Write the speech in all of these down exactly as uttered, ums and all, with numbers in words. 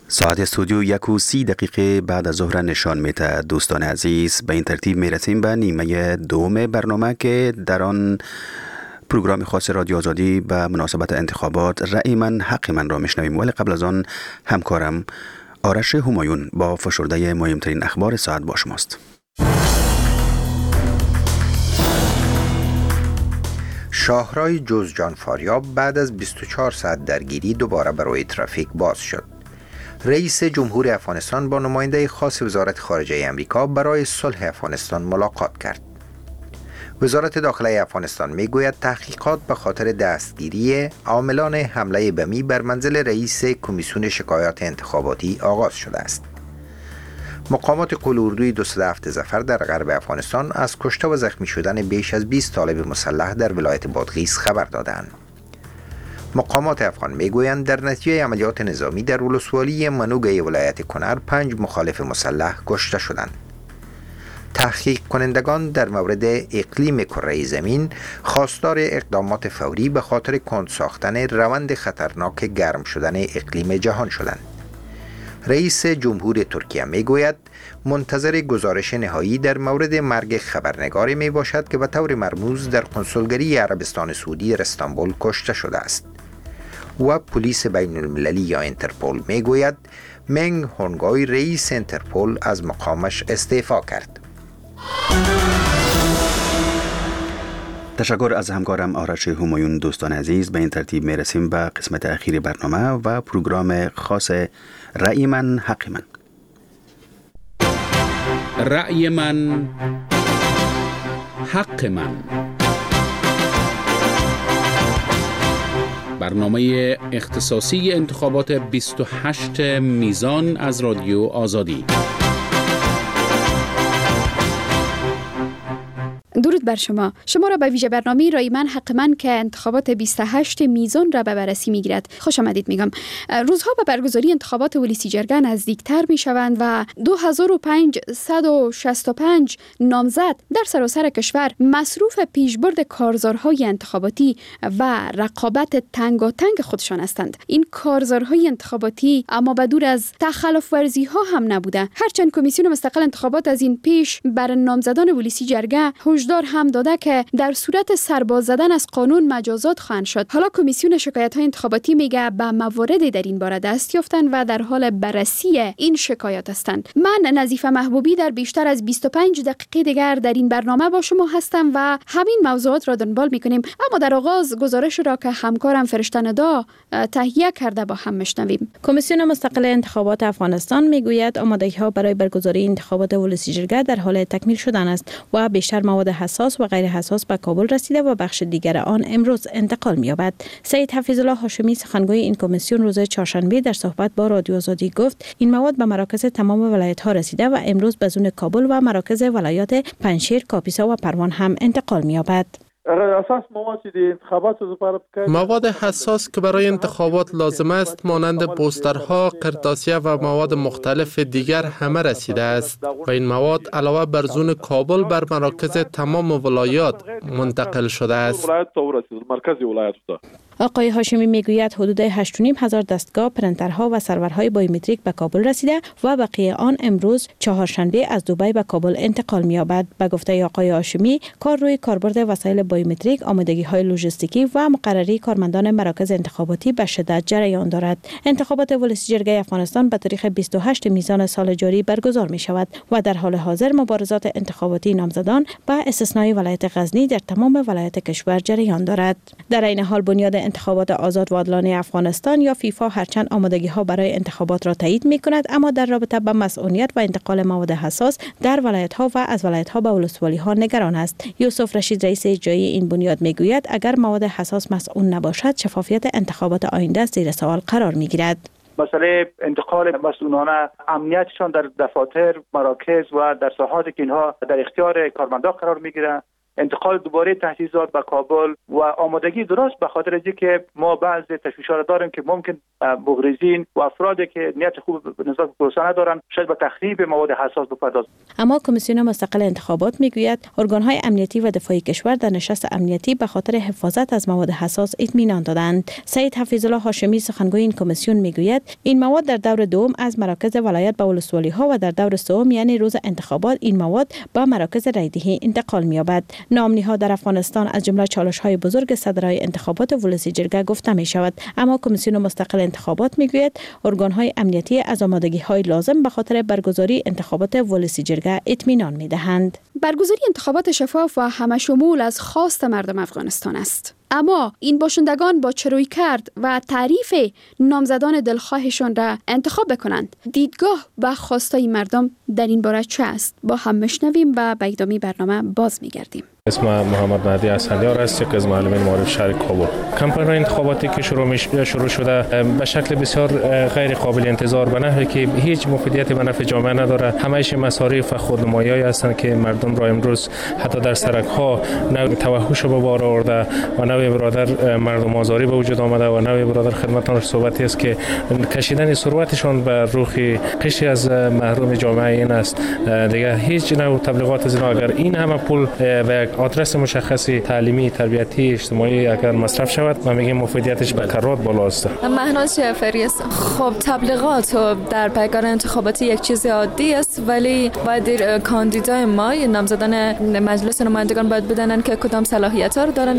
ساعت استودیو یک و سی دقیقه بعد از ظهر نشان میده. دوستان عزیز، به این ترتیب میرسیم به نیمه دوم برنامه که در آن پروگرام خاص رادیو آزادی به مناسبت انتخابات رأی من حق من را میشنویم. ولی قبل از آن همکارم آرش همایون با فشرده مهمترین اخبار ساعت با شماست. شاهراه جوزجان فاریاب بعد از بیست و چهار ساعت درگیری دوباره برای ترافیک باز شد. رئیس جمهور افغانستان با نماینده خاص وزارت خارجه امریکا برای صلح افغانستان ملاقات کرد. وزارت داخله افغانستان میگوید تحقیقات به خاطر دستگیری عاملان حمله بمی بر منزل رئیس کمیسیون شکایات انتخاباتی آغاز شده است. مقامات قول اردوی دویست و هفت ظفر در غرب افغانستان از کشته و زخمی شدن بیش از بیست طالب مسلح در ولایت بادغیس خبر دادند. مقامات افغان میگویند در نتیجه عملیات نظامی در ولسوالی منوگه ولایت کنر پنج مخالف مسلح کشته شدند. تحقیق کنندگان در مورد اقلیم کره زمین خواستار اقدامات فوری به خاطر کند ساختن روند خطرناک گرم شدن اقلیم جهان شدند. رئیس جمهور ترکیه میگوید منتظر گزارش نهایی در مورد مرگ خبرنگاری می باشد که به طور مرموز در کنسولگری عربستان سعودی در استانبول کشته شده است. و پلیس بین المللی یا انترپول میگوید منگ هونگوی رئیس انترپول از مقامش استعفا کرد. تشکر از همکارم آرش همایون. دوستان عزیز، به این ترتیب می رسیم به قسمت اخیر برنامه و پروگرام خاص رأی من حق من. رأی من حق من، برنامه اختصاصی انتخابات بیست و هشت میزان از رادیو آزادی. درود بر شما. شما را به ویژه برنامه رای من حق من که انتخابات بیست و هشت میزان را به بررسی میگیرد خوش آمدید میگم. روزها به برگزاری انتخابات ولسی جرگه نزدیکتر میشوند و دو هزار و پانصد و شصت و پنج نامزد در سراسر کشور مصروف پیشبرد کارزارهای انتخاباتی و رقابت تنگاتنگ خودشان هستند. این کارزارهای انتخاباتی اما به دور از تخلف ورزی ها هم نبوده، هرچند کمیسیون مستقل انتخابات از این پیش بر نامزدان ولسی جرگه هشدار هم داده که در صورت سرباز زدن از قانون مجازات خواهند شد. حالا کمیسیون شکایت‌های انتخاباتی میگه به مواردی در این باره دست یافتند و در حال بررسی این شکایات هستند. من نظیفه محبوبی در بیشتر از بیست و پنج دقیقه دیگر در این برنامه با شما هستم و همین موضوعات را دنبال میکنیم. اما در آغاز گزارش را که همکارم فرشته ندا تهیه کرده با هم میشنویم. کمیسیون مستقل انتخابات افغانستان میگوید آمادگی‌ها برای برگزاری انتخابات ولسی جرگه در حال تکمیل شدن است و بیشتر مواد حساس و غیر حساس به کابل رسیده و بخش دیگر آن امروز انتقال می‌یابد. سید حفیظ الله هاشمی سخنگوی این کمیسیون روز چهارشنبه در صحبت با رادیو آزادی گفت این مواد به مراکز تمام ولایت‌ها رسیده و امروز به زون کابل و مراکز ولایات پنجشیر، کاپیسا و پروان هم انتقال می‌یابد. مواد حساس که برای انتخابات لازم است مانند بوسترها، قرطاسیه و مواد مختلف دیگر همه رسیده است و این مواد علاوه بر زون کابل بر مراکز تمام ولایات منتقل شده است. آقای هاشمی میگوید حدود هشت و نیم هزار دستگاه، پرنترها و سرورهای بایومتریک به کابل رسیده و بقیه آن امروز چهارشنبه از دبی به کابل انتقال می‌یابد. به گفته آقای هاشمی کار روی کاربرد وسایل بایومتریک، آمادگی‌های لوجستیکی و مقرری کارمندان مراکز انتخاباتی به شدت جریان دارد. انتخابات ولسی جرگه افغانستان به تاریخ بیست و هشت میزان سال جاری برگزار می‌شود و در حال حاضر مبارزات انتخاباتی نامزدان به استثنای ولایت غزنی در تمام ولایت کشور جریان دارد. در این حال بنیاد انتخابات آزاد و عادلانه افغانستان یا فیفا هرچند آمادگی‌ها برای انتخابات را تایید می‌کند، اما در رابطه با مسئولیت و انتقال مواد حساس در ولایت‌ها و از ولایت‌ها به ولسوالی‌ها نگران است. یوسف رشید رئیس اجرایی این بنیاد می‌گوید اگر مواد حساس مسئول نباشد، شفافیت انتخابات آینده زیر سوال قرار می‌گیرد. مسئله انتقال مسئولان امنیتشان در دفاتر، مراکز و در ساحاتی که اینها در اختیار کارمندان قرار می‌گیرند انتقال دوباره تجهیزات به کابل و آمادگی درست، به خاطر اینکه ما بعض تشویشات داریم که ممکن مغرضین و افرادی که نیت خوب نسبت به پروسه ندارن شاید به تخریب مواد حساس بپردازند. اما کمیسیون مستقل انتخابات میگوید ارگان‌های امنیتی و دفاعی کشور در نشست امنیتی به خاطر حفاظت از مواد حساس اطمینان دادند. سید حفیظالله هاشمی سخنگوی این کمیسیون میگوید این مواد در دور دوم از مراکز ولایت به ولسوالی‌ها و در دور سوم یعنی روز انتخابات این مواد به مراکز رایدهی انتقال می‌یابد. نامنی‌ها در افغانستان از جمله چالش‌های بزرگ صدرای انتخابات ولسی جرگه گفته می‌شود، اما کمیسیون مستقل انتخابات میگوید ارگان‌های امنیتی از آمادگی‌های لازم به خاطر برگزاری انتخابات ولسی جرگه اطمینان می‌دهند. برگزاری انتخابات شفاف و همشمول از خواست مردم افغانستان است. اما این باشندگان با چروی کرد و تعریف نامزدان دلخواهشان را انتخاب بکنند. دیدگاه و خواستای مردم در این باره چه است؟ با هم میشنویم و به ادامه برنامه باز میگردیم. اسم محمد مهدی اسفندیار است که از معلمین معارف شهر کابل. کمپاین انتخاباتی که شروع شروع شده به شکل بسیار غیر قابل انتظار به نحوی که هیچ مفیدیتی به نفع جامعه نداره. همه‌اش مصارف و خودنمایی هستند که مردم را امروز حتی در سرک‌ها نوع توحش به بار آورده و نوع برادر مردم آزاری به وجود آمده و نوع برادر خدمتان صحبتی است که کشیدن ثروتشان به روخ قشری از محروم جامعه این است. دیگه هیچ نوع تبلیغات از اگر این همه پول به آدرس مشخصی تعلیمی، تربیتی، اجتماعی اگر مصرف شود، من میگم مفیدیتش به کرات بالا است. مهناز جعفری است. خب تبلیغات در پیگاه انتخاباتی یک چیز عادی است، ولی باید کاندیدای ما نامزدان مجلس نمایندگان باید بدانن که کدام صلاحیت‌ها رو دارن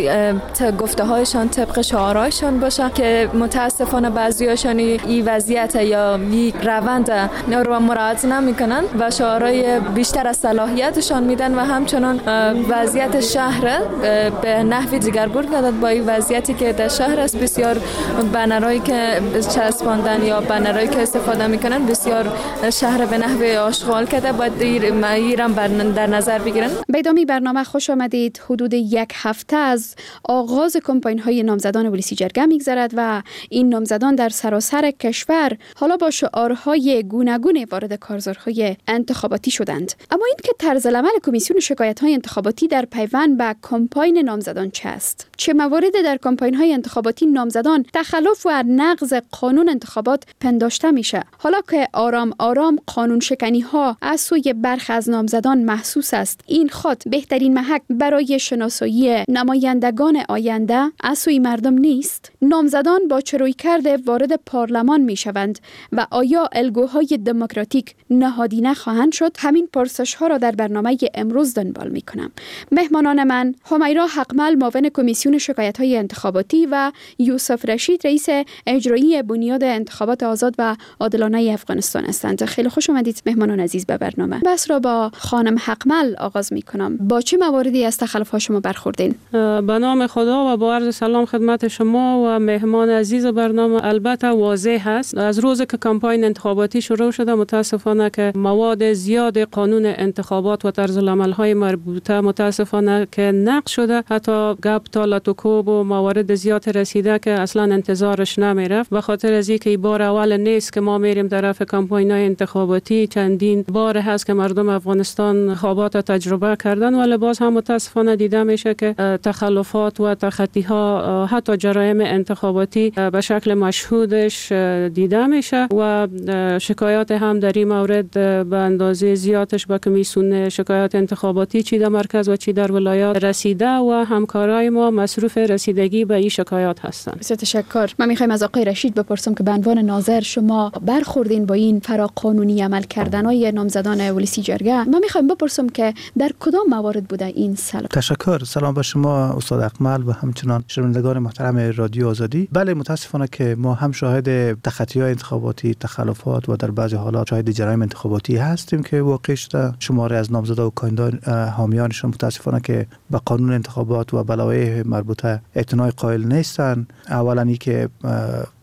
و گفته‌هایشان طبق شعارهایشان باشه که متاسفانه بعضی‌هاشون این وضعیت یا این روند رو مراعات نمی‌کنن و شعارهای بیشتر از صلاحیتشان میدن و همچنان وضعیت شهر به نحوی دیگرگون کرده با این وضعیتی که در شهر است. بسیار بنرهایی که چسباندن یا بنرهایی که استفاده میکنن بسیار شهر به نحوی آشغال کرده، باید ایران در نظر بگیرن. به ادامه برنامه خوش آمدید. حدود یک هفته از آغاز کمپاین های نامزدان ولسی جرگه میگذرد و این نامزدان در سراسر کشور حالا با شعارهای گوناگون وارد کارزارهای انتخاباتی شدند. اما این که طرز عمل کمیسیون شکایت های انتخاباتی در پیوند به کمپاین نامزدان چه است؟ چه مواردی در کمپاین های انتخاباتی نامزدان تخلف و نقض قانون انتخابات پنداشته میشه؟ حالا که آرام آرام قانون شکنی ها از سوی برخی از نامزدان محسوس است، این خود بهترین محک برای شناسایی نمایندگان آینده از سوی مردم نیست؟ نامزدان با چروی کرده وارد پارلمان میشوند و آیا الگوهای دموکراتیک نهادینه خواهند شد؟ همین پرسش ها را در برنامه امروز دنبال می کنم. مهمانان من همیرا حقمل معاون کمیسیون شکایت های انتخاباتی و یوسف رشید رئیس اجرایی بنیاد انتخابات آزاد و عادلانه افغانستان هستند. خیلی خوش آمدید مهمانان عزیز به برنامه. بس را با خانم حقمل آغاز می کنم. با چه مواردی از تخلف ها شما برخوردین؟ به نام خدا و با عرض سلام خدمت شما و مهمان عزیز برنامه. البته واضح هست از روز که کمپاین انتخاباتی شروع شده متاسفانه که مواد زیاد قانون انتخابات و طرز العمل های مربوطه متاسفانه که نقض شده، حتی گپ تا لاتوکوب و موارد زیاد رسیده که اصلا انتظارش نمیرفت. به خاطر از اینکه این بار اول نیست که ما میریم طرف کمپاین های انتخاباتی، چندین بار هست که مردم افغانستان خوابات تجربه کردن، ولی باز هم متاسفانه دیده میشه که تخلفات و تخطی ها حتی جرایم انتخاباتی به شکل مشهودش دیده میشه و شکایات هم در این مورد به اندازه زیادش به کمیسیون شکایات انتخاباتی چی در مرکز و چی در ولایات رسیده و همکارای ما مصروف رسیدگی به این شکایات هستند. بسیار تشکر. من میخوایم از آقای رشید بپرسم که به عنوان ناظر شما برخوردین با این فراقانونی عمل کردنهای نامزدان ولسی جرگه. من میخوایم بپرسم که در کدام موارد بوده این سلب؟ تشکر. سلام به شما استاد اقمل و همچنان شنوندگان محترم رادیو آزادی. بله متاسفانه که ما هم شاهد تخطی‌های انتخاباتی، تخلفات و در بعضی حالات شاهد جرایم انتخاباتی هستیم که واقع شده. شماره از نامزدا و کاندیدان حامیانشون متاسفانه که به قانون انتخابات و بلاوی مربوطه اعتنای قائل نیستن. اولا ای که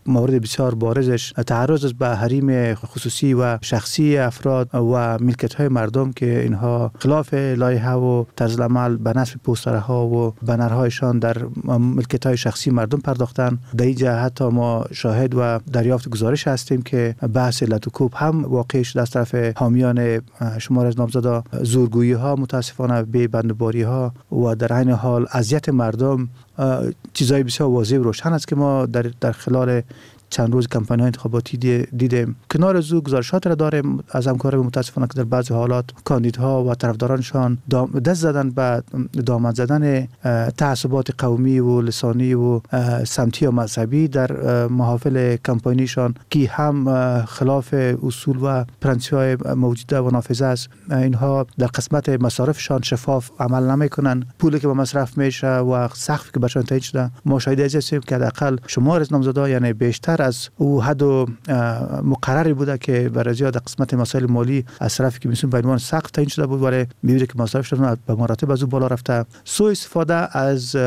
مورد بسیار بارزش تعرض به حریم خصوصی و شخصی افراد و ملکیت های مردم که اینها خلاف لایحه و طرز عمل به نصب پوسترها و بنرهایشان در ملکیت های شخصی مردم پرداختن. در این جهت حتی ما شاهد و دریافت گزارش هستیم که بحث لطوکوب هم واقع شده از طرف حامیان شمار از نامزدا، زورگویی ها متاسفانه به بندباری ها و در عین حال اذیت مردم. چیزای بسیار واضح و روشن است که ما در در خلال چند روز کمپاین های انتخاباتی دیدیم. کنار از او گزارشات را داریم از همکارای متاسفانه که در بعضی حالات کاندیدها و طرفدارانشان دست زدن به دامن زدن تعصبات قومی و لسانی و سمتی و مذهبی در محافل کمپاینیشان که هم خلاف اصول و پرنسپی های موجوده و نافذه است. اینها در قسمت مصارفشان شفاف عمل نمیکنن، پولی که به مصرف میشه و سقفی که برشان تعیین شده ما شاهد هستیم که حداقل شمار از نامزدا یعنی بیشتر از او حد و مقرری بوده که برای زیاد قسمت مسائل مالی از طرفی که میسون به عنوان سقف تعیین شده بود ولی میبینه که مصارفشون به مراتب از او بالا رفته. سوء استفاده از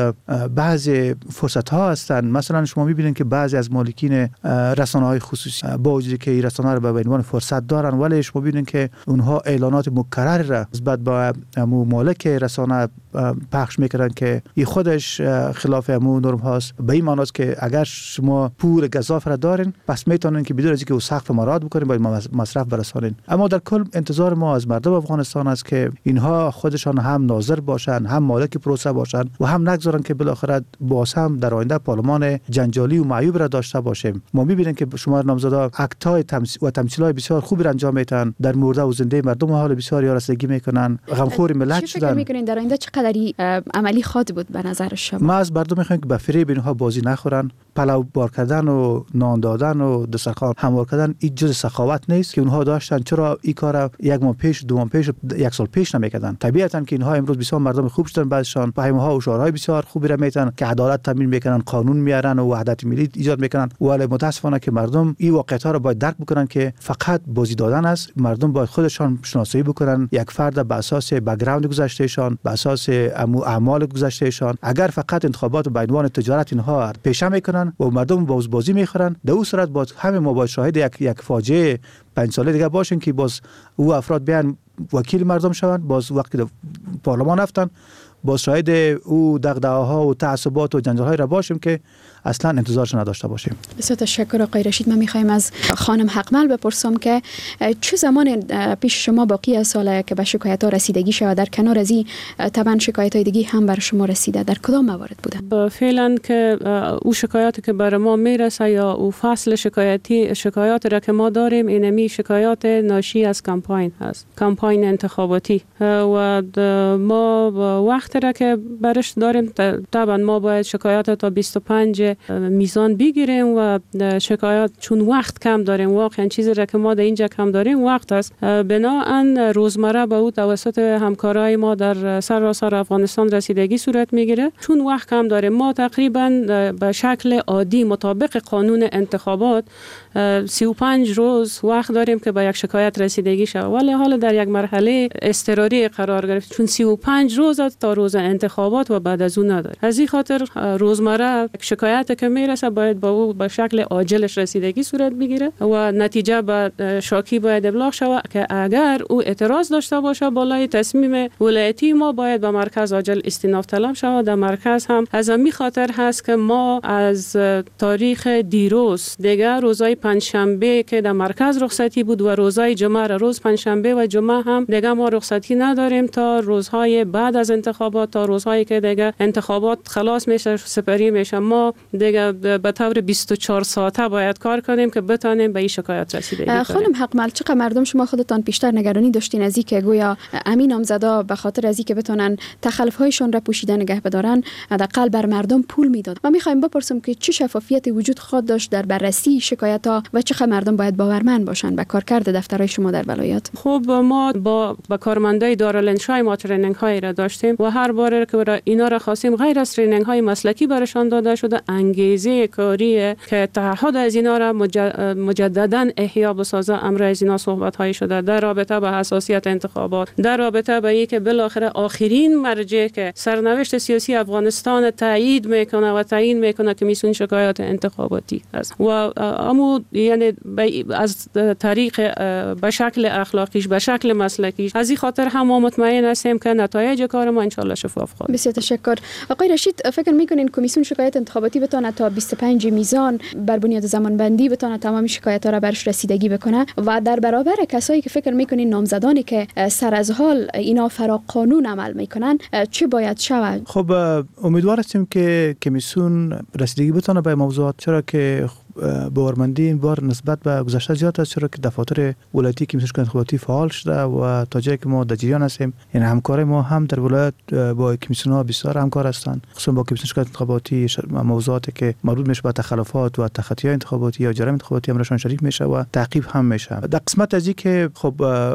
بعضی فرصت ها هستند. مثلا شما میبینید که بعضی از مالکین رسانه های خصوصی با وجودی که این رسانه رو به عنوان فرصت دارن ولی شما میبینید که اونها اعلانات مکرر را نسبت به مو مالک رسانه پخش میکردن که این خودش خلاف مو نرم هاست. به این معنی است که اگر شما پول گزاف را دارین پس میتونین که بدون از اینکه او سقف مراد بکنین باید مصرف برسانین. اما در کل انتظار ما از مردم افغانستان است که اینها خودشان هم ناظر باشن، هم مالک پروسه باشن و هم نگذارن که بالاخره باز هم در آینده پارلمان جنجالی و معیوب را داشته باشیم. ما میبینیم که شما نامزدا اکتای تمثیل و تمثیلای بسیار خوبی را انجام میدن، در مرده و زنده مردم حال بسیار رسیدگی میکنن، غمخور ملت شدن. چه فکر میکنین در آینده چقدری عملی خواهد بود به نظر شما؟ ما از مردم میخوایم که به فریب اینها بازی نخورن. پلو بار کردن و نان دادن و دسترخوان هموار کردن این جز سخاوت نیست که اونها داشتن. چرا این کار یک ماه پیش، دو ماه پیش، یک سال پیش نمیکردن؟ طبیعتا که اینها امروز بسیار مردم خوب شدن، بعضشان فهمها و شعارهای بسیار خوبی را میتن که عدالت تامین میکنن، قانون میارن و وحدت ملی ایجاد میکنن. ولی متاسفانه که مردم این واقعیت ها را باید درک بکنن که فقط بازی دادن است. مردم باید خودشان شناسایی بکنن یک فرد به اساس بک‌گراند گذشتهشان، به اساس اعمال گذشتهشان. اگر فقط انتخابات به عنوان تجارت اینها پیشه میکنن و مردم باز بازی میخورن، در اون صورت باز همه ما باید شاهد یک یک فاجعه پنج ساله دیگه باشیم که باز او افراد بیان وکیل مردم شوند، باز وقتی در پارلمان رفتن باز شاهد او دغدغه‌ها و تعصبات و جنجال‌های را باشیم که اصلا انتظارش نداشته باشیم. بسیار تشکر آقای رشید. من می‌خوایم از خانم حقمل بپرسم که چه زمان پیش شما باقی از ساله که به شکایت‌ها رسیدگی شود؟ در کنار از این طبعا شکایت‌های دیگه هم بر شما رسیده، در کدام موارد بوده؟ فعلا که او شکایاتی که بر ما میرسه یا او فصل شکایتی شکایات را که ما داریم اینمی شکایات ناشی از کمپاین هست، کمپاین انتخاباتی و ما وقت را که برش داریم طبعا ما باید شکایات تا بیست و پنج میزان بگیریم و شکایات چون وقت کم داریم، واقعا چیزی را که ما در اینجا کم داریم وقت است. بناهن روزمره به او توسط همکارای ما در سراسر افغانستان رسیدگی صورت میگیره. چون وقت کم داریم ما تقریبا به شکل عادی مطابق قانون انتخابات سی و پنج روز وقت داریم که به یک شکایت رسیدگی شود، ولی حالا در یک مرحله اضطراری قرار گرفت چون سی و پنج روز تا روز انتخابات و بعد از اون نداره. از این خاطر روزمره شکایت که میرسه باید با او به شکل عاجلش رسیدگی صورت بگیره و نتیجه به شاکی باید ابلاغ شود که اگر او اعتراض داشته باشه بالای تصمیم ولایتی ما باید به مرکز عاجل استیناف طلب شود. در مرکز هم از همین خاطر هست که ما از تاریخ دیروز دیگه روزهای پنجشنبه که در مرکز رخصتی بود و روزهای جمعه روز پنجشنبه و جمعه هم دیگه ما رخصتی نداریم تا روزهای بعد از انتخابات، تا روزهایی که دیگه انتخابات خلاص میشه سپری میشه. ما دیگه به طور بیست و چهار ساعته باید کار کنیم که بتونیم به این شکایت رسیدگی کنیم. خانم حقمل چقدر مردم شما خودتان بیشتر نگرانی داشتین از اینکه گویا امین نامزدا به خاطر از اینکه بتونن تخلف هایشون را پوشیده نگه بدارن حداقل بر مردم پول میداد؟ ما میخوایم بپرسیم که چه شفافیت وجود خواهد داشت در بررسی شکایت تا و چقدر مردم باید باورمند باشن به کارکرد دفترهای شما در ولایت؟ خب ما با با کارمندای دارالانشای ما ترینینگ های را داشتیم و هر بار که اینا را خواستیم غیر از ترینینگ های مسلکی برشان داده شده، انگیزه کاری که تعهد از اینا را مجددا احیا بسازه. امر از اینا صحبت های شده در رابطه با حساسیت انتخابات، در رابطه با اینکه بالاخره آخرین مرجع که سرنوشت سیاسی افغانستان تایید میکنه و تعیین میکنه کمیسیون شکایات انتخاباتی است و اما یعنی از طریق به شکل اخلاقیش به شکل مسلکیش. از این خاطر هم ما مطمئن هستیم که نتایج کار ما ان شاء الله شفاف خواهد. بسیار تشکر. آقای رشید، فکر میکنین کمیسیون شکایات انتخاباتی بتونه تا بیست و پنج میزان بر بنیاد زمانبندی بتونه تمام شکایات ها را برش رسیدگی بکنه و در برابر کسایی که فکر میکنین نامزدانی که سر از حال اینا فرا قانون عمل میکنن چه باید شود؟ خب امیدوار هستیم که کمیسیون رسیدگی بتونه به موضوعات، چرا که باورمندی این بار نسبت به گذشته زیاد است، چرا که دفاتر ولایتی کمیسیون شکایات انتخاباتی فعال شده و تا جایی که ما در جریان هستیم، این همکاری ما هم در ولایت با کمیسیون ها بسیار همکار هستند، خصوصا با کمیسیون شکایات انتخاباتی موضوعاتی که مربوط میشه به تخلفات و تخطی های انتخاباتی یا جرایم انتخاباتی امرشان شریک میشه و تعقیب هم میشه. در قسمت از که خب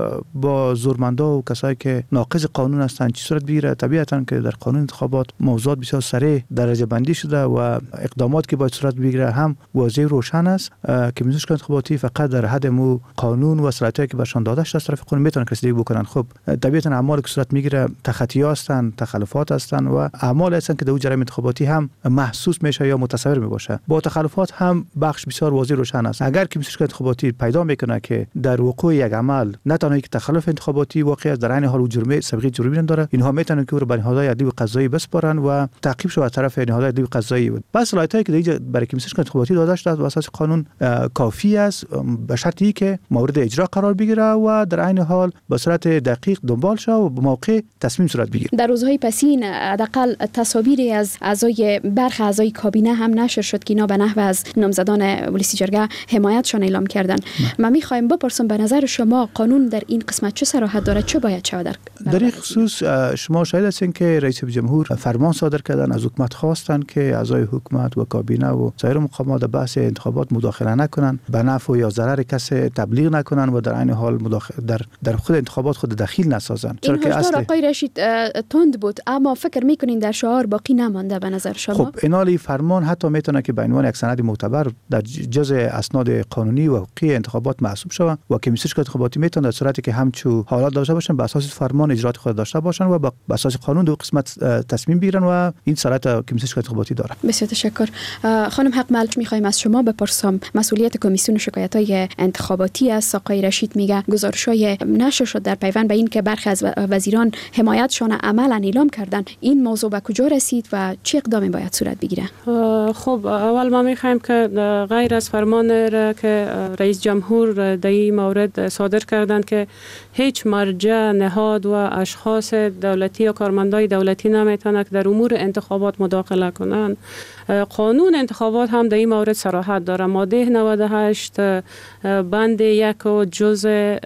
با زورمندا و کسایی که ناقض قانون هستند چی صورت بگیره، طبیعتا که در قانون انتخابات موضوعات بسیار سریع درجه بندی شده و اقدامات که باید صورت بگیره هم واضح روشن است که کمیسیون شکایات انتخاباتی فقط در حد مو قانون و صلاحیتی که برشان داده شده از طرف قانون میتونن رسیدگی بکنن. خب طبیعتا اعمالی که صورت میگیره تخطی هستند، تخلفات هستند و اعمال هستند که در جرایم انتخاباتی هم محسوس میشه یا متصور میباشه. با تخلفات هم بخش بسیار واضح روشن است. اگر کمیسیون شکایات انتخاباتی پیدا میکنه که در وقوع یک عمل نه تنها که تخلف انتخاباتی واقع است، در عین حال جرم سابقه جرمی داره، اینها میتونن که رو به نهادهای عدلی و قضایی بسپارن و تعقیب شود از طرف نهادهای عدلی و قضایی. بس صلاحیتی که دیگه برای کمیسیون شکایات انتخاباتی داده شده و اساس قانون کافی است به شرطی که مورد اجرا قرار بگیره و در عین حال به صورت دقیق دنبال شه و به موقع تصمیم صورت بگیره. در روزهای پسین حداقل تصاویری از اعضای برخی اعضای کابینه هم نشر شد که اینا به نحو از نامزدان ولسی جرگه حمایتشان اعلام کردن. ما میخوایم بپرسم به نظر شما قانون در این قسمت چه صراحت داره، چه باید شود؟ در در این خصوص شما شاهد هستین که رئیس جمهور فرمان صادر کردن، از حکومت خواستن که اعضای حکومت و کابینه و سایر مقامات در بحث انتخابات مداخله نکنن، به نفع یا ضرر کسی تبلیغ نکنن و در عین حال مداخله در در خود انتخابات خود دخیل نسازن. چرا که اصل آقای رشید تند بود، اما فکر میکنین در شعار باقی نمانده به نظر شما؟ خب اینالی فرمان حتی میتونه که به عنوان یک سند معتبر در جزء اسناد قانونی و حقوقی انتخابات محسوب شود و کمیسیون شکایات انتخاباتی میتونه در صورتی که همچو حالات داشته باشن به اساس فرمان اجرات خود داشته باشن و به اساس قانون دو قسمت تصمیم بگیرن و این صلاحیت کمیسیون شکایات انتخاباتی داره. بسیار تشکر. خانم حقمل، میخوایم از شما بپرسم مسئولیت کمیسیون شکایت‌های انتخاباتی است. آقای رشید میگه گزارش‌های نشر شد در پیوند به این که برخی از وزیران حمایتشان عملاً اعلام کردن. این موضوع به کجا رسید و چه اقدامی باید صورت بگیره؟ خب اول ما میخوایم که غیر از فرمان را که رئیس جمهور در این مورد صادر کردند که هیچ مرجع، نهاد و اشخاص دولتی یا کارمندای دولتی نمیتونن که در امور انتخابات مداخله کنند. قانون انتخابات هم در این مورد صراحت داره. ماده نود و هشت بند یک و جزء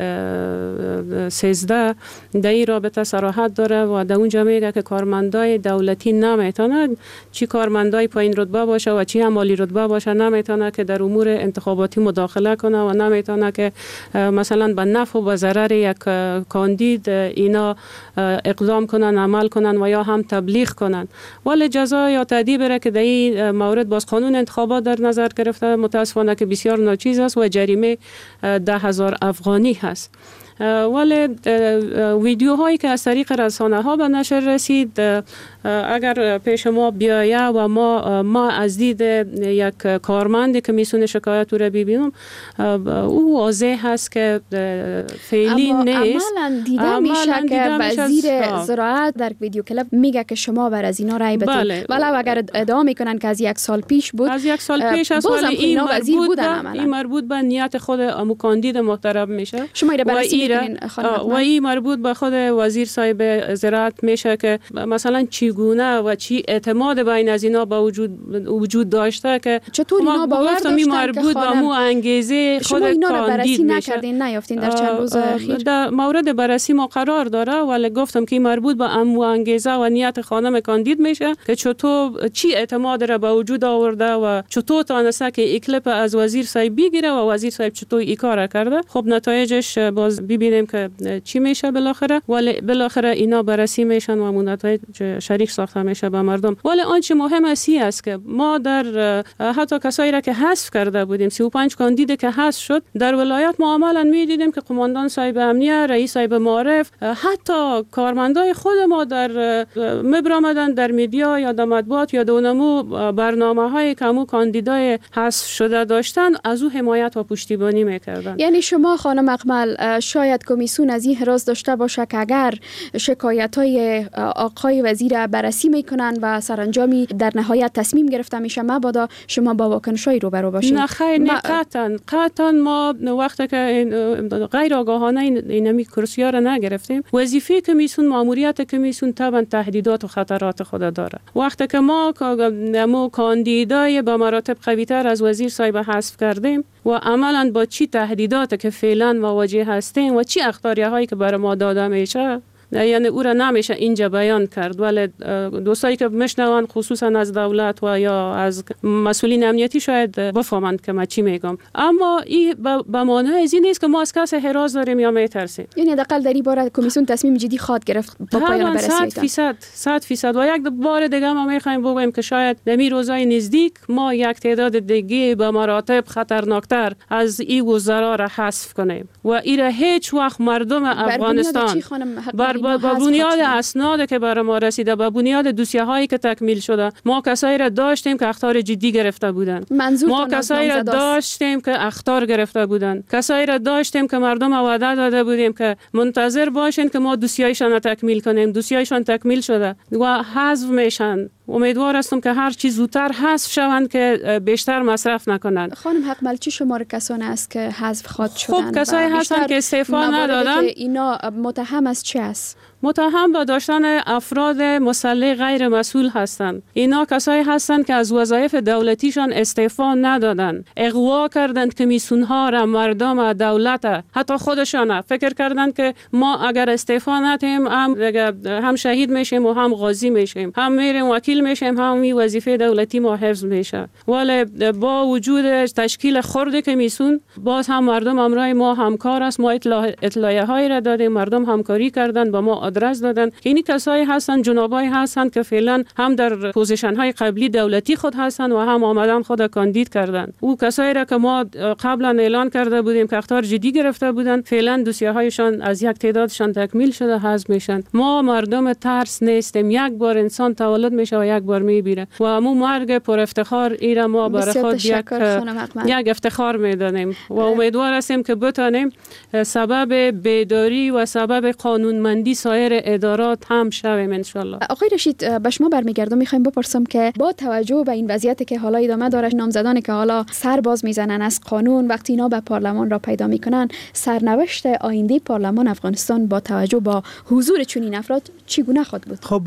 سیزده در این رابطه صراحت داره و در اونجا میگه که کارمندای دولتی نمیتونن، چی کارمندای پایین رتبه باشه و چی هم عالی رتبه باشه، نمیتونه که در امور انتخاباتی مداخله کنه و نمیتونه که مثلا به نفع و به ضرر یک کاندید اینا اقدام کنن، عمل کنن و یا هم تبلیغ کنن. ولی جزا یا تادیب را که در این مورد باز قانون انتخابات در نظر گرفته متاسفانه که بسیار ناچیز است و جریمه ده هزار افغانی هست. ولی ویدیوهایی که از طریق رسانه ها به نشر رسید اگر پیش ما بیایه و ما ما از دید یک کارمند کمیسیون شکایات رو ببینیم، او واضح هست که فعلی نیست. عملاً دیده میشه که وزیر زراعت در ویدیو کلیپ میگه که شما بر از اینا رای بدید. بله. ولو اگر ادعا میکنن که از یک سال پیش بود، از یک سال پیش است، ولی این وزیر بودن، این مربوط به نیت خود امو کاندید محترم میشه. شما را بررسی و این مربوط به خود وزیر صاحب زراعت میشه که مثلا چی چی گونه و چی اعتماد بین از اینا با وجود وجود داشته که چطور اینا باور داشتن مربوط به مو انگیزه خود اینا رو بررسی میشه. نکردین نیافتین در چند روز اخیر؟ در مورد بررسی ما قرار داره ولی گفتم که مربوط به امو انگیزه و نیت خانم کاندید میشه که چطور چی اعتماد را به وجود آورده و چطور تانسته که اکلپ از وزیر صاحب بگیره و وزیر صاحب چطور ای کار کرده. خب نتایجش باز ببینیم که چی میشه بالاخره، ولی بالاخره اینا بررسی میشن و نتایج شریک ساخته میشه به مردم. ولی آنچه مهم است که ما در حتی کسایی را که حذف کرده بودیم سی و پنج کاندید که حذف شد در ولایت ما عملاً میدیدیم که قماندان صاحب امنیه، رئیس صاحب معارف، حتی کارمندای خود ما در مبرامدن در میدیا یا در مطبوعات یا دونمو برنامه های کمو کاندیدای حذف شده داشتن از او حمایت و پشتیبانی میکردن. یعنی شما خانم اکمل شاید کمیسیون از این حراس داشته باشه که اگر شکایت های آقای وزیر بررسی میکنن و سرانجامی در نهایت تصمیم گرفته میشه مبادا شما با واکنشای روبرو باشید؟ نه خیر، نه قطعا قطعا ما وقتی که غیر آگاهانه اینمی کرسی‌ها را نگرفتیم. وظیفه کمیسیون، ماموریت کمیسیون طبعا تهدیدات و خطرات خود داره. وقتی که ما مو کاندیدای با مراتب قوی‌تر از وزیر صاحب حذف کردیم و عملاً با چی تهدیدات که فعلا مواجه هستیم و چی اخطاریه‌هایی که برای ما داده میشه، یعنی او را نمیشه اینجا بیان کرد، ولی دوستایی که میشنون خصوصا از دولت و یا از مسئولین امنیتی شاید بفهمند که ما چی میگم. اما این به معنای از این نیست که ما از کسی حراس داریم یا میترسیم. یعنی حداقل در این باره کمیسیون تصمیم جدی خواهد گرفت با پایان بررسی. صد فیصد صد فیصد و یک بار دیگه ما میخوایم بگویم که شاید در می روزای نزدیک ما یک تعداد دیگه به مراتب خطرناکتر از این وزرا را حذف کنیم و این را هیچ وقت مردم افغانستان بر با بنیاد اسناد که برای ما رسیده، با بنیاد دوسیه هایی که تکمیل شده، ما کسایی را داشتیم که اخطار جدی گرفته بودند. ما کسایی را داشتیم که اخطار گرفته بودند. کسایی را داشتیم که مردم وعده داده بودیم که منتظر باشین که ما دوسیه‌شان تکمیل کنیم. دوسیه‌شان تکمیل شده و حذف میشن. امیدوار هستم که هر چیز زودتر حذف شوند که بیشتر مصرف نکنند. خانم حکمل چی شمار کسانی است که حذف خواد شدند؟ خب کسایی هستند که استعفا ندادن. اینا متهم از چه است؟ متهم به داشتن افراد مسلح غیر مسئول هستند. اینا کسایی هستند که از وظایف دولتیشان استعفا ندادن، اغوا کردند کمیسیون‌ها را، مردم، دولت، حتی خودشان فکر کردند که ما اگر استعفا ندیم هم هم شهید میشیم و هم غازی میشیم، هم میریم وکیل میشیم، هم می وظیفه دولتی ما حفظ میشه. ولی با وجود تشکیل خرد کمیسیون باز هم مردم امرای ما همکار است. ما اطلاعیه هایی را دادیم، مردم همکاری کردند، با ما آدرس دادن. اینی کسایی هستند، جنابایی هستند که فعلا هم در پوزیشن های قبلی دولتی خود هستند و هم آمدن خود کاندید کردند. او کسایی را که ما قبلا اعلان کرده بودیم که اخطار جدی گرفته بودند، فعلا دوسیه هایشان از یک تعدادشان تکمیل شده، حذف میشن. ما مردم ترس نیستیم. یک بار انسان تولد میشه و یک بار میمیره و همون مرگ پر افتخار ایرا ما برای خود یک یک افتخار میدانیم و امیدوار هستیم که بتانیم سبب بیداری و سبب قانونمندی سایر ادارات هم شویم ان شاء الله. آقای رشید، به شما برمیگردم، میخوایم بپرسم که با توجه به این وضعیتی که حالا ادامه داره، نامزدانی که حالا سر باز میزنن از قانون وقتی اینا به پارلمان را پیدا میکنن، سرنوشت آینده پارلمان افغانستان با توجه با حضور چنین افراد چگونه خواهد بود؟ خب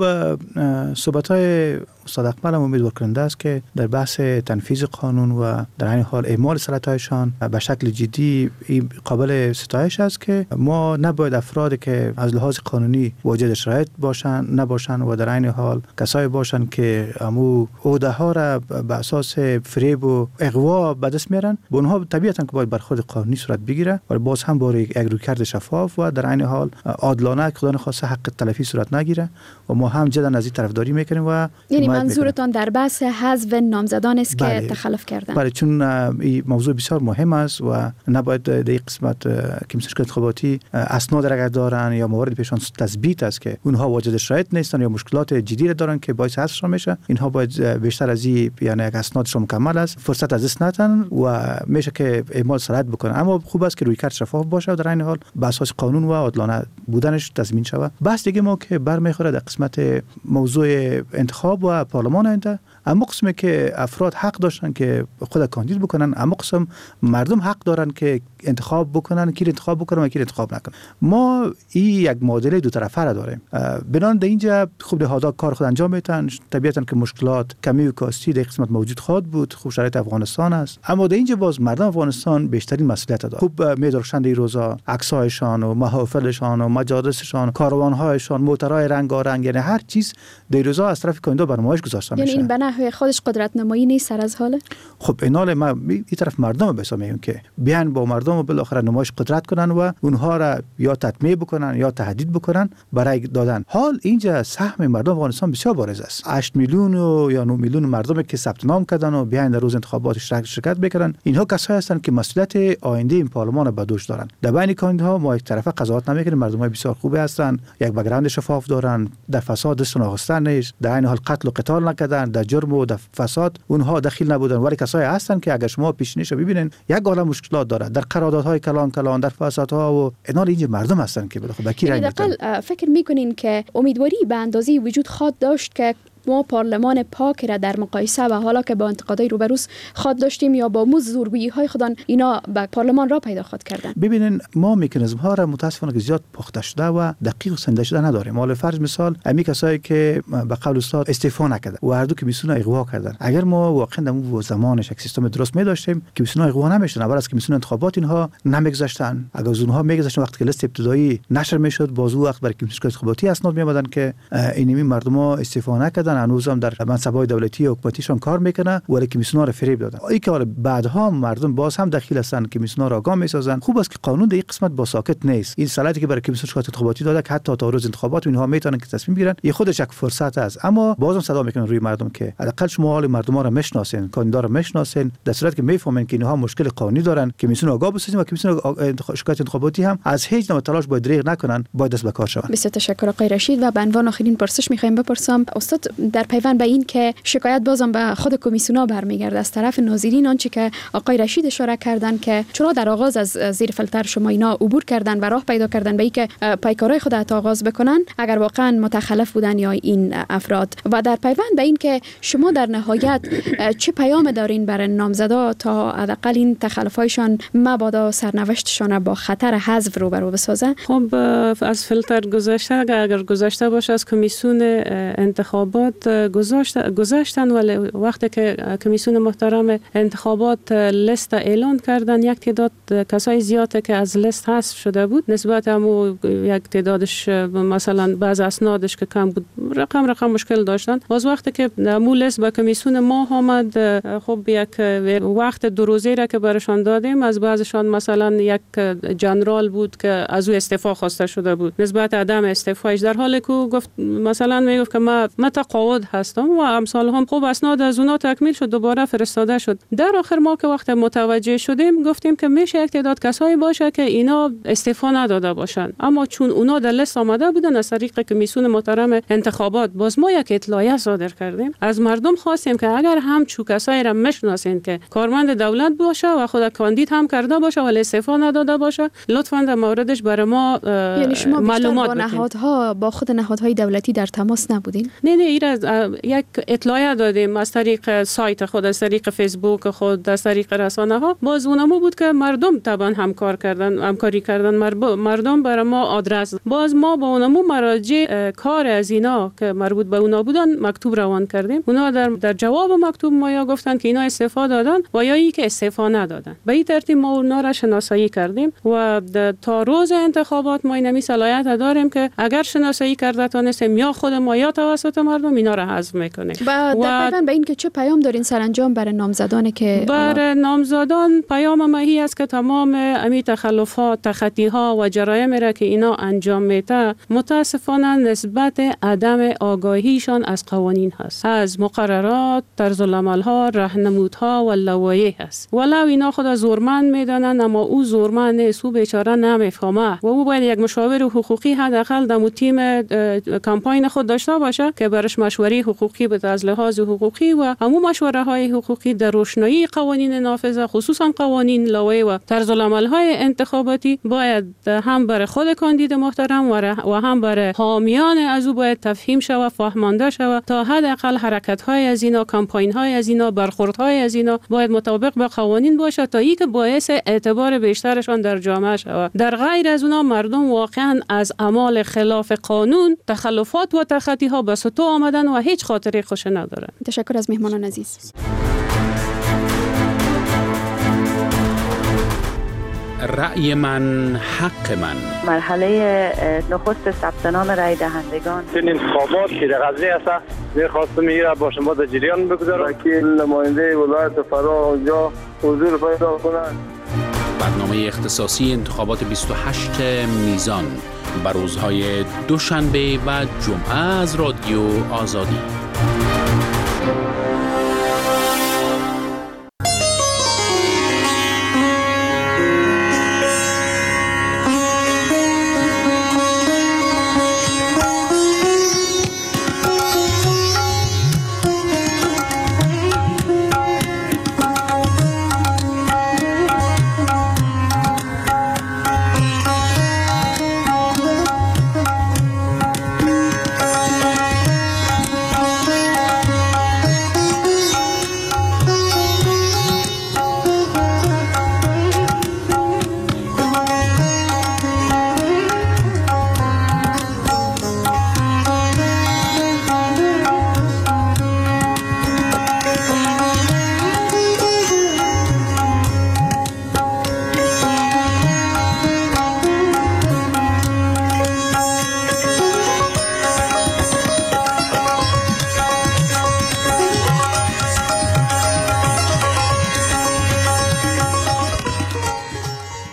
صحبت‌های استاد اکمل هم امیدوار کننده است که در بحث تنفیذ قانون و در این حال اعمال صلاحیت‌هایشان به شکل جدی قابل ستایش است که ما نباید افرادی که از لحاظ قانونی واجد شرایط باشن نباشن و در این حال کسایی باشن که امو عهده ها را به اساس فریب و اغوا به دست میارن، به اونها طبیعتا که باید برخورد قانونی صورت بگیره و باز هم با یک رویکرد شفاف و در این حال عادلانه که خدا نخواسته حق تلفی صورت نگیره و ما هم جدا از این طرفداری میکنیم و یعنی منظورتان در بحث حذف نامزدان است که بله. تخلف کردن؟ بله، چون این موضوع بسیار مهم است و نباید در این قسمت کمیسیون انتخاباتی اسناد را دارن یا موارد پیشان تثبیت است که اونها واجد شرایط نیستن یا مشکلات جدی را دارن که باعث حذف میشه. اینها باید بیشتر از این یعنی یک اسنادشون مکمل است، فرصت از دست ندن و میشه که اعمال صلاحیت بکنه. اما خوب است که رویکرد شفاف باشه و در این حال به اساس قانون و عادلانه بودنش تضمین شود. بحث دیگه ما که برمیخوره در قسمت موضوع انتخاب و پارلمان آینده، اما قسمی که افراد حق داشتن که خود کاندید بکنن، اما قسم مردم حق دارن که انتخاب بکنن، کی انتخاب بکنن و کی انتخاب نکنن. ما این یک معادله دو طرفه را داریم. بنان در اینجا خوب نهادها کار خود انجام میدن. طبیعتا که مشکلات کمی و کاستی در قسمت موجود خواهد بود. خوب شرایط افغانستان است، اما در اینجا باز مردم افغانستان بیشترین مسئولیت دارند. خوب می‌درخشند این روزا عکسایشان و محافلشان و مجالسشان، کاروان‌هایشان، موترهای رنگارنگ، یعنی هر چیز در روزا از طرف کاندیدا بر نمایش گذاشته میشه. یعنی این به نحوی خودش قدرت نمایی نیست سر از حاله؟ خب اینال ما این طرف مردم به حساب میگیم که بیان با مردم و بالاخره نمایش قدرت کنن و اونها را یا تطمیع بکنن یا تهدید بکنن برای دادن. حال اینجا سهم مردم افغانستان بسیار بارز است. هشت میلیون و یا نه میلیون مردم که ثبت نام کردن و بیان در روز انتخابات شرکت بکنن، اینها کسایی هستند که مسئولیت آینده این پارلمان را به دوش دارن. در بین کاندیداها ما یک طرفه قضاوت نمیکنیم، مردمای بسیار خوبی هستند، یک بک‌گراند شفاف دارن، در فساد دستشون آغستن نیست، در این حال قتل و قتال نکردن، در جرم و در فساد اونها دخیل نبودن، ولی کسایی هستند که اگر شما پیشینیش ببینین یک عالم مشکلات داره در قراردادهای کلان کلان، در فسادها و اینا. اینجا مردم هستند که بالاخره با کی رای میدن. فکر میکنین که امیدواری به اندازه وجود خواد داشت که ما پارلمان پاک را در مقایسه و حالا که با انتقادهای روبروز خواد داشتیم یا با موز زورگویی های خودان اینا به پارلمان را پیدا خواد کردن؟ ببینین ما مکانیزم ها را متاسفانه که زیاد پخته شده و دقیق و سنجیده شده نداریم. حالا فرض مثال امی کسایی که به قول استاد استعفا نکردن و هر دو کمیسیون اغوا کردن، اگر ما واقعا در اون زمانش یک سیستم درست می داشتیم کمیسیون اغوا نمیشدن، اول از کمیسیون انتخابات اینها نمیگذاشتن. اگر از اونها میگذاشتن وقتی که لیست ابتدایی نشر میشد، بازو وقت برای کمیسیون انتخاباتی اسناد میآمدن که اینمی مردم استعفا نکردن، هنوزم در منصب‌های دولتی و حکومتیشون کار میکنه، ولی کمیسیون‌ها رو فریب دادن. ای که حالا بعدها مردم باز هم دخیل هستن، کمیسیون‌ها را آگاه میسازن. خوب است که قانون در این قسمت با ساکت نیست. این صلاحیتی که برای کمیسیون شکایت انتخاباتی داده که حتی تا روز انتخابات اینها میتونن که تصمیم بگیرن، یه خودش یک فرصت است. اما بازم صدا میکنن روی مردم که حداقل شما حال مردم را میشناسین، کاندیدا را میشناسین، در صورتی که میفهمن که اینها مشکل قانونی دارن، کمیسیون آگاه بسازین و کمیسیون شکایت انتخاباتی هم از هیچ نوع تلاش باید دریغ نکنن، باید دست به کار شون. بسیار تشکر آقای رشید. و به عنوان آخرین پرسش میخوایم بپرسم استاد در پیوند به این که شکایت بازم به خود کمیسیونا برمیگرده از طرف ناظرین، آنچه که آقای رشید اشاره کردن که چرا در آغاز از زیر فلتر شما اینا عبور کردن و راه پیدا کردن به اینکه پیکارهای خود را آغاز بکنن، اگر واقعا متخلف بودن یا این افراد، و در پیوند به این که شما در نهایت چه پیام دارین برای نامزدا تا حداقل این تخلفایشان مبادا سرنوشتشان با خطر حذف روبرو بسازن؟ خب از فلتر گذشته اگر گذشته باشه از کمیسیون انتخابات گذاشته گذاشتن، ولی وقتی که کمیسیون محترم انتخابات لیست اعلان کردن یک تعداد کسای زیاده که از لیست حذف شده بود، نسبت همو یک تعدادش مثلا بعض اسنادش که کم بود رقم رقم مشکل داشتن. باز وقتی که همو لیست به کمیسیون ما آمد، خب یک وقت دو روزه را که برشان دادیم، از بعضشان مثلا یک جنرال بود که از او استعفا خواسته شده بود نسبت عدم استعفایش، در حالی که گفت مثلا میگفت که ما متقاعد هستم و امثال هم. خوب اسناد از اونا تکمیل شد، دوباره فرستاده شد. در آخر ما که وقت متوجه شدیم گفتیم که میشه یک تعداد کسایی باشه که اینا استعفا نداده باشن، اما چون اونا در لیست آمده بودن از طریق کمیسیون محترم انتخابات، باز ما یک اطلاعیه صادر کردیم، از مردم خواستیم که اگر هم چو کسایی را میشناسین که کارمند دولت باشه و خود کاندید هم کرده باشه ولی استعفا نداده باشه، لطفاً در موردش برای ما یعنی شما معلومات با نهادها با خود نهادهای دولتی در تماس نبودین؟ نه نه این یک اطلاعیه دادیم از طریق سایت خود، از طریق فیسبوک خود، از طریق رسانه ها. باز اونمو بود که مردم طبعا همکار کردن، همکاری کردن، مردم برای ما آدرس، باز ما با اونمو مراجع کار از اینا که مربوط به اونا بودن مکتوب روان کردیم. اونا در در جواب مکتوب ما یا گفتن که اینا استعفا دادن و یا ای که استعفا ندادن. به این ترتیب ما اونا را شناسایی کردیم و تا روز انتخابات ما اینمی صلاحیت داریم که اگر شناسایی کرده تونستیم یا خود ما یا توسط مردم اینا را حذف میکنیم. و در پیوند به این که چه پیام دارین سرانجام برای نامزدان که برای نامزدان پیام ما هی است که تمام امی تخلفات، تخطی‌ها و جرایم را که اینا انجام میده متاسفانه نسبت عدم آگاهیشان از قوانین هست، از مقررات، طرز العمل‌ها، راهنمودها و لوایح هست. ولو اینا خود زورمند میدانن اما او زورمند نیست، او بیچاره نمیفهمه و او باید یک مشاور حقوقی حداقل در تیم کمپاین خود داشته باشه که برش مشوره حقوقی به از لحاظ حقوقی و همو مشوره های حقوقی در روشنایی قوانین نافذه، خصوصا قوانین لایحه و طرز العمل های انتخاباتی، باید هم برای خود کاندید محترم و هم برای حامیان از او باید تفهیم شود، فهمانده شود تا حداقل حرکت های از اینا، کمپاین های از اینا، برخورد های از اینا باید مطابق با قوانین باشد تا اینکه باعث اعتبار بیشترشان در جامعه شود. در غیر از اونا مردم واقعا از اعمال خلاف قانون، تخلفات و تخطی ها به سطو آمدن و هیچ خاطره خوش ندارن. تشکر از مهمانان عزیز. رأی من حق من. مرحله نخست ثبت نام رای دهندگان این انتخابات که در قضیه است می‌خواستم میره با شما در جریان بگذارم. وکیل نماینده ولایت فرا اونجا حضور پیدا کنند. برنامه اختصاصی انتخابات بیست و هشت میزان بر روزهای دوشنبه و جمعه از رادیو آزادی.